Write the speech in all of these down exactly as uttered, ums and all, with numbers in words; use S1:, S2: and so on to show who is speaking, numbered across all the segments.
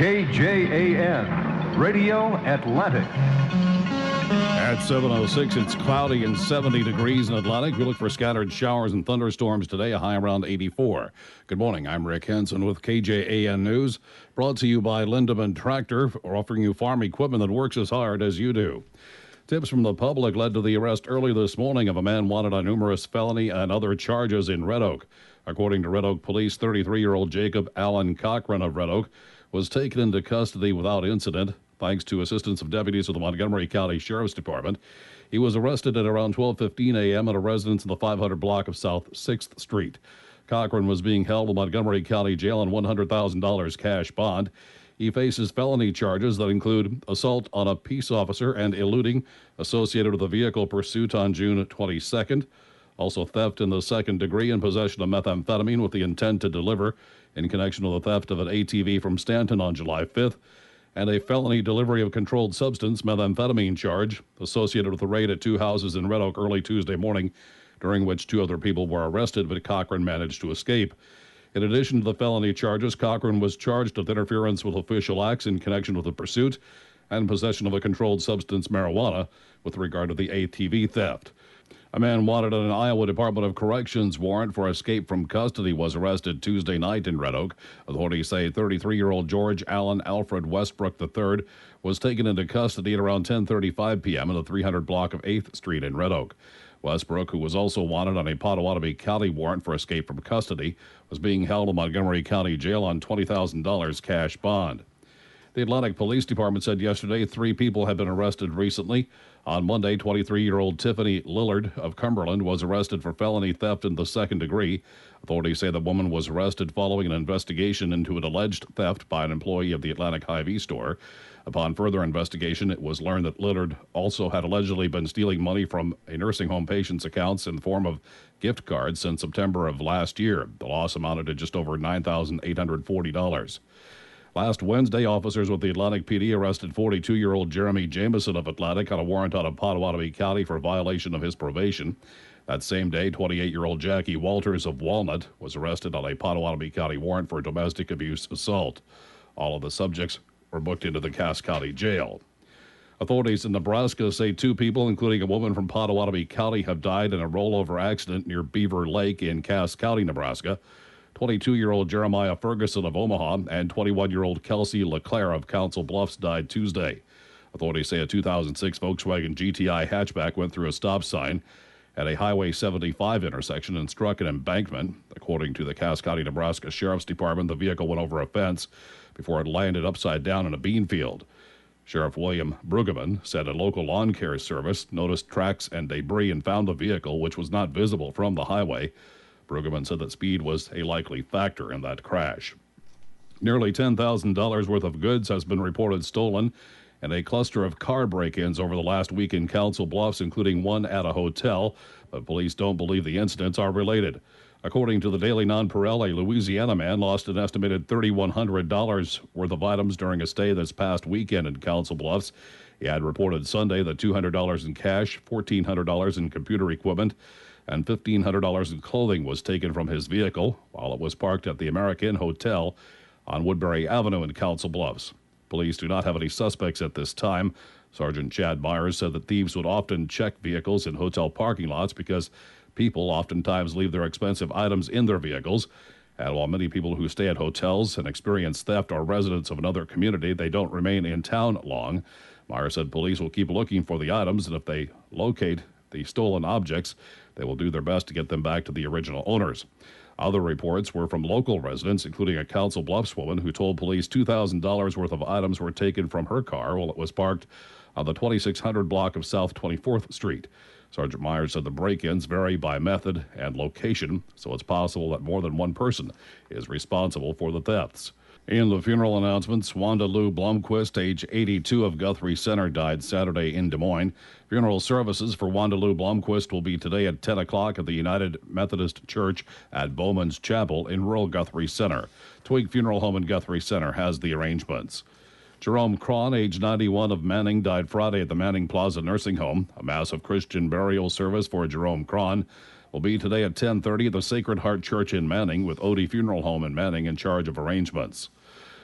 S1: K J A N, Radio Atlantic.
S2: At seven oh six, it's cloudy and seventy degrees in Atlantic. We look for scattered showers and thunderstorms today, a high around eighty-four. Good morning, I'm Rick Henson with K J A N News, brought to you by Lindemann Tractor, offering you farm equipment that works as hard as you do. Tips from the public led to the arrest early this morning of a man wanted on numerous felony and other charges in Red Oak. According to Red Oak Police, thirty-three-year-old Jacob Allen Cochran of Red Oak was taken into custody without incident, thanks to assistance of deputies of the Montgomery County Sheriff's Department. He was arrested at around twelve fifteen a.m. at a residence in the five hundred block of South sixth Street. Cochran was being held in Montgomery County Jail on one hundred thousand dollars cash bond. He faces felony charges that include assault on a peace officer and eluding associated with a vehicle pursuit on June twenty-second. Also theft in the second degree and possession of methamphetamine with the intent to deliver in connection with the theft of an A T V from Stanton on July fifth. And a felony delivery of controlled substance methamphetamine charge associated with a raid at two houses in Red Oak early Tuesday morning, during which two other people were arrested, but Cochran managed to escape. In addition to the felony charges, Cochran was charged with interference with official acts in connection with the pursuit and possession of a controlled substance marijuana with regard to the A T V theft. A man wanted on an Iowa Department of Corrections warrant for escape from custody was arrested Tuesday night in Red Oak. Authorities say thirty-three-year-old George Allen Alfred Westbrook the third was taken into custody at around ten thirty-five p.m. in the three hundred block of eighth Street in Red Oak. Westbrook, who was also wanted on a Pottawatomie County warrant for escape from custody, was being held in Montgomery County Jail on twenty thousand dollars cash bond. The Atlantic Police Department said yesterday three people had been arrested recently. On Monday, twenty-three-year-old Tiffany Lillard of Cumberland was arrested for felony theft in the second degree. Authorities say the woman was arrested following an investigation into an alleged theft by an employee of the Atlantic Hy-Vee store. Upon further investigation, it was learned that Lillard also had allegedly been stealing money from a nursing home patient's accounts in the form of gift cards since September of last year. The loss amounted to just over nine thousand eight hundred forty dollars. Last Wednesday, officers with the Atlantic P D arrested forty-two-year-old Jeremy Jameson of Atlantic on a warrant out of Pottawatomie County for violation of his probation. That same day, twenty-eight-year-old Jackie Walters of Walnut was arrested on a Pottawatomie County warrant for domestic abuse assault. All of the subjects were booked into the Cass County Jail. Authorities in Nebraska say two people, including a woman from Pottawatomie County, have died in a rollover accident near Beaver Lake in Cass County, Nebraska. twenty-two-year-old Jeremiah Ferguson of Omaha and twenty-one-year-old Kelsey LeClaire of Council Bluffs died Tuesday. Authorities say a two thousand six Volkswagen G T I hatchback went through a stop sign at a Highway seventy-five intersection and struck an embankment. According to the Cass County, Nebraska Sheriff's Department, the vehicle went over a fence before it landed upside down in a bean field. Sheriff William Brueggemann said a local lawn care service noticed tracks and debris and found the vehicle, which was not visible from the highway. Brueggemann said that speed was a likely factor in that crash. Nearly ten thousand dollars worth of goods has been reported stolen in a cluster of car break-ins over the last week in Council Bluffs, including one at a hotel, but police don't believe the incidents are related. According to the Daily Nonpareil, a Louisiana man lost an estimated three thousand one hundred dollars worth of items during a stay this past weekend in Council Bluffs. He had reported Sunday that two hundred dollars in cash, fourteen hundred dollars in computer equipment, and fifteen hundred dollars in clothing was taken from his vehicle while it was parked at the American Hotel on Woodbury Avenue in Council Bluffs. Police do not have any suspects at this time. Sergeant Chad Myers said that thieves would often check vehicles in hotel parking lots because people oftentimes leave their expensive items in their vehicles. And while many people who stay at hotels and experience theft are residents of another community, they don't remain in town long. Myers said police will keep looking for the items, and if they locate the stolen objects, they will do their best to get them back to the original owners. Other reports were from local residents, including a Council Bluffs woman who told police two thousand dollars worth of items were taken from her car while it was parked on the twenty-six hundred block of South twenty-fourth Street. Sergeant Myers said the break-ins vary by method and location, so it's possible that more than one person is responsible for the thefts. In the funeral announcements, Wanda Lou Blomquist, age eighty-two, of Guthrie Center, died Saturday in Des Moines. Funeral services for Wanda Lou Blomquist will be today at ten o'clock at the United Methodist Church at Bowman's Chapel in rural Guthrie Center. Twig Funeral Home in Guthrie Center has the arrangements. Jerome Cron, age ninety-one, of Manning, died Friday at the Manning Plaza Nursing Home. A massive Christian burial service for Jerome Cron will be today at ten thirty at the Sacred Heart Church in Manning, with Odie Funeral Home in Manning in charge of arrangements.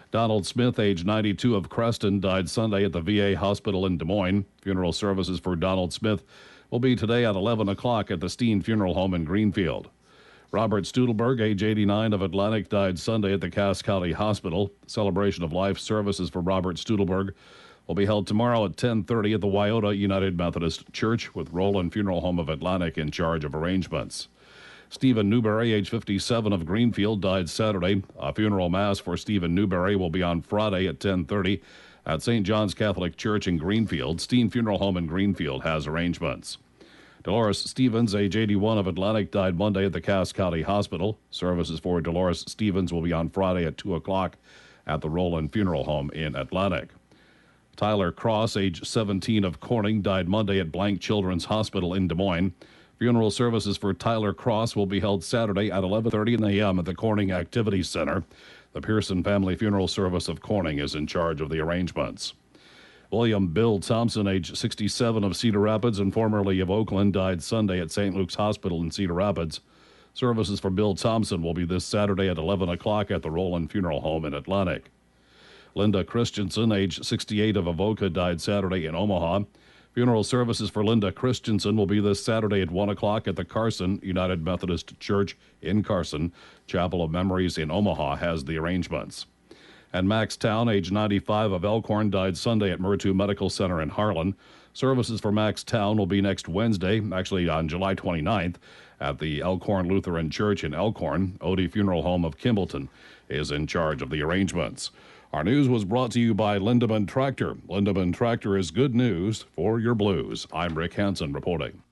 S2: Donald Smith, age ninety-two, of Creston, died Sunday at the V A hospital in Des Moines. Funeral services for Donald Smith will be today at eleven o'clock at the Steen Funeral Home in Greenfield. Robert Studelberg, age eighty-nine, of Atlantic, died Sunday at the Cass County Hospital. Celebration of life services for Robert Studelberg will be held tomorrow at ten thirty at the Wyoda United Methodist Church, with Roland Funeral Home of Atlantic in charge of arrangements. Stephen Newberry, age fifty-seven, of Greenfield, died Saturday. A funeral mass for Stephen Newberry will be on Friday at ten thirty at Saint John's Catholic Church in Greenfield. Steen Funeral Home in Greenfield has arrangements. Dolores Stevens, age eighty-one, of Atlantic, died Monday at the Cass County Hospital. Services for Dolores Stevens will be on Friday at two o'clock at the Roland Funeral Home in Atlantic. Tyler Cross, age seventeen, of Corning, died Monday at Blank Children's Hospital in Des Moines. Funeral services for Tyler Cross will be held Saturday at eleven thirty a.m. at the Corning Activity Center. The Pearson Family Funeral Service of Corning is in charge of the arrangements. William Bill Thompson, age sixty-seven, of Cedar Rapids and formerly of Oakland, died Sunday at Saint Luke's Hospital in Cedar Rapids. Services for Bill Thompson will be this Saturday at eleven o'clock at the Roland Funeral Home in Atlantic. Linda Christensen, age sixty-eight, of Avoca, died Saturday in Omaha. Funeral services for Linda Christensen will be this Saturday at one o'clock at the Carson United Methodist Church in Carson. Chapel of Memories in Omaha has the arrangements. And Max Town, age ninety-five, of Elkhorn, died Sunday at Murtu Medical Center in Harlan. Services for Max Town will be next Wednesday, actually on July twenty-ninth, at the Elkhorn Lutheran Church in Elkhorn. Odie Funeral Home of Kimballton is in charge of the arrangements. Our news was brought to you by Lindeman Tractor. Lindeman Tractor is good news for your blues. I'm Rick Hansen reporting.